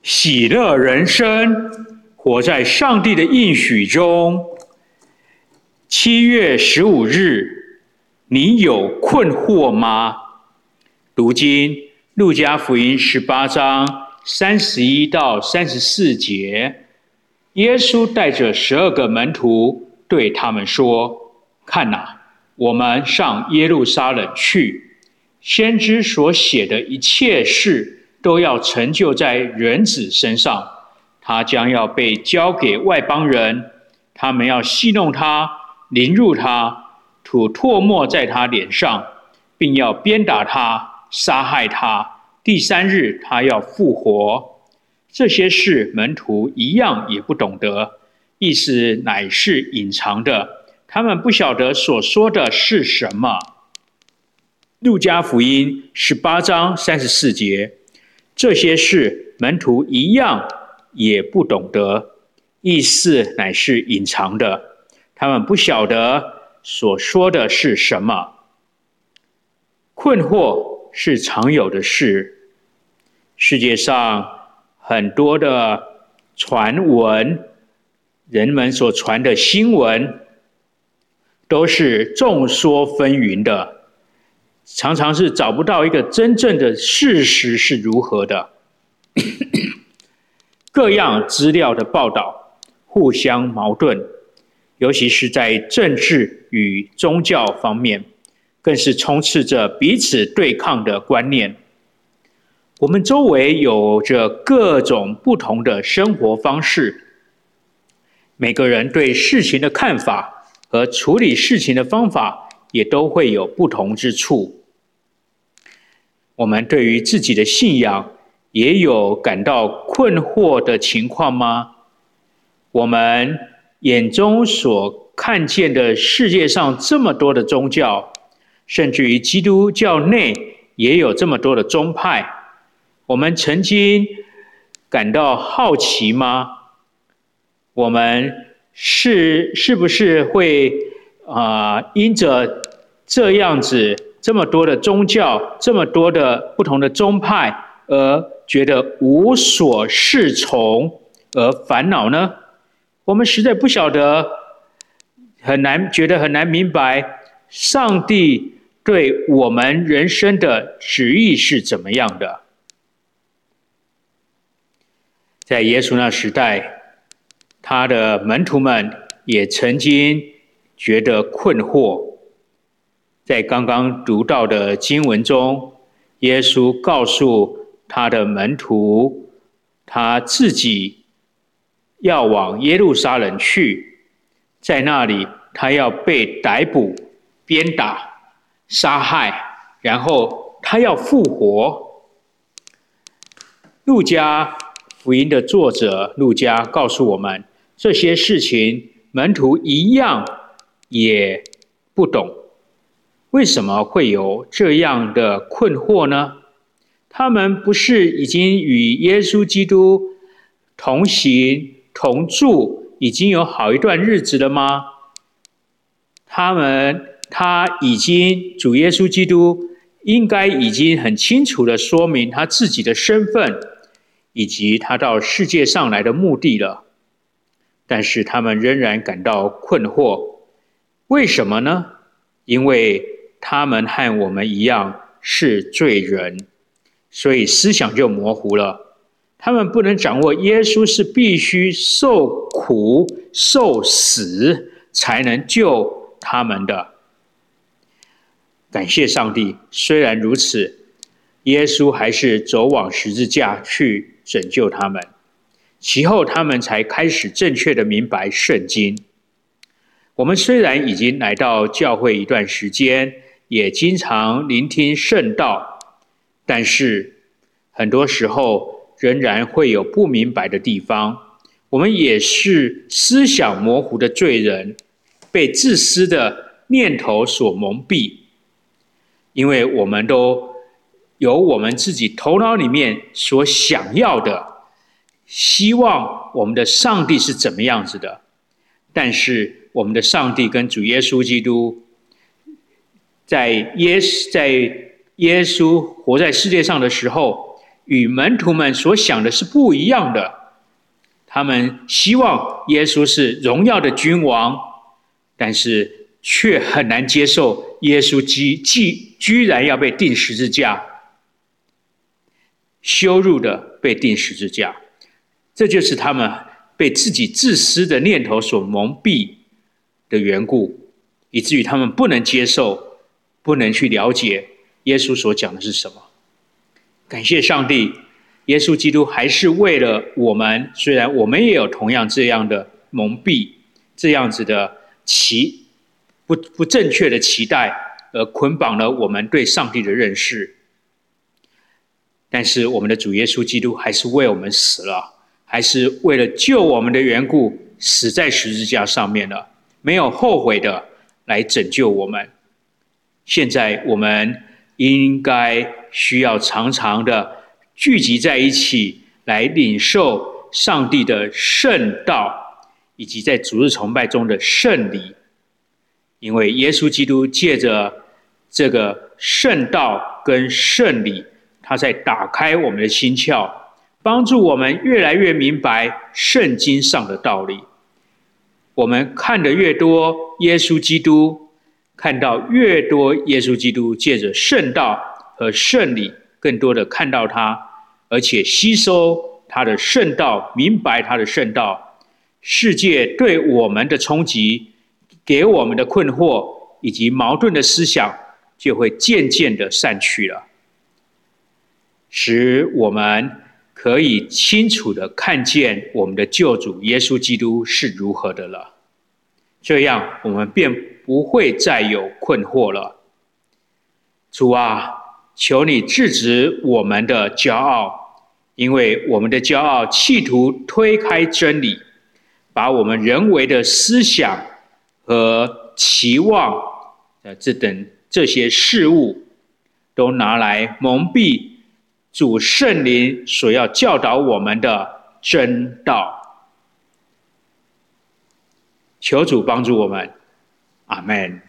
喜乐人生，活在上帝的应许中。7月15日，你有困惑吗？读经，路加福音18章31到34节。耶稣带着12个门徒对他们说：看哪，我们上耶路撒冷去，先知所写的一切事都要成就在人子身上。他将要被交给外邦人，他们要戏弄他，凌辱他，吐唾沫在他脸上，并要鞭打他，杀害他。第3日他要复活。这些事门徒一样也不懂得，意思乃是隐藏的，他们不晓得所说的是什么。路加福音18章34节，这些事门徒一样也不懂得，意思乃是隐藏的，他们不晓得所说的是什么。困惑是常有的事，世界上很多的传闻，人们所传的新闻，都是众说纷纭的，常常是找不到一个真正的事实是如何的。各样资料的报道互相矛盾，尤其是在政治与宗教方面，更是充斥着彼此对抗的观念。我们周围有着各种不同的生活方式，每个人对事情的看法和处理事情的方法也都会有不同之处。我们对于自己的信仰也有感到困惑的情况吗？我们眼中所看见的世界上这么多的宗教，甚至于基督教内也有这么多的宗派，我们曾经感到好奇吗？我们是不是会因着这样子这么多的宗教，这么多的不同的宗派而觉得无所适从而烦恼呢？我们实在不晓得，觉得很难明白上帝对我们人生的旨意是怎么样的。在耶稣那时代，他的门徒们也曾经觉得困惑。在刚刚读到的经文中，耶稣告诉他的门徒，他自己要往耶路撒冷去，在那里他要被逮捕、鞭打、杀害，然后他要复活。路加福音的作者路加告诉我们，这些事情门徒一样也不懂，为什么会有这样的困惑呢？他们不是已经与耶稣基督同行同住，已经有好一段日子了吗？主耶稣基督应该已经很清楚地说明他自己的身份，以及他到世界上来的目的了。但是他们仍然感到困惑，为什么呢？因为他们和我们一样是罪人，所以思想就模糊了。他们不能掌握耶稣是必须受苦受死才能救他们的。感谢上帝，虽然如此，耶稣还是走往十字架去拯救他们，其后他们才开始正确的明白圣经。我们虽然已经来到教会一段时间，也经常聆听圣道，但是很多时候仍然会有不明白的地方。我们也是思想模糊的罪人，被自私的念头所蒙蔽，因为我们都有我们自己头脑里面所想要的，希望我们的上帝是怎么样子的。但是我们的上帝跟主耶稣基督，在耶稣活在世界上的时候， 与门徒们所想的是不一样的。他们希望耶稣是荣耀的君王，但是却很难接受耶稣居然要被钉十字架，羞辱的被钉十字架。这就是他们被自己自私的念头所蒙蔽的缘故，以至于他们不能接受，不能去了解耶稣所讲的是什么。感谢上帝，耶稣基督还是为了我们，虽然我们也有同样这样的蒙蔽，这样子的不正确的期待，而捆绑了我们对上帝的认识。但是我们的主耶稣基督还是为我们死了，还是为了救我们的缘故死在十字架上面了，没有后悔的来拯救我们。现在我们应该需要常常的聚集在一起，来领受上帝的圣道，以及在主日崇拜中的圣礼。因为耶稣基督借着这个圣道跟圣礼，他在打开我们的心窍，帮助我们越来越明白圣经上的道理。我们看得越多耶稣基督，看到越多耶稣基督借着圣道和圣礼，更多的看到他，而且吸收他的圣道，明白他的圣道，世界对我们的冲击，给我们的困惑以及矛盾的思想，就会渐渐的散去了，使我们可以清楚的看见我们的救主耶稣基督是如何的了。这样我们便不会再有困惑了。主啊，求你制止我们的骄傲，因为我们的骄傲企图推开真理，把我们人为的思想和期望这些事物都拿来蒙蔽主圣灵所要教导我们的真道。求主帮助我们，阿们。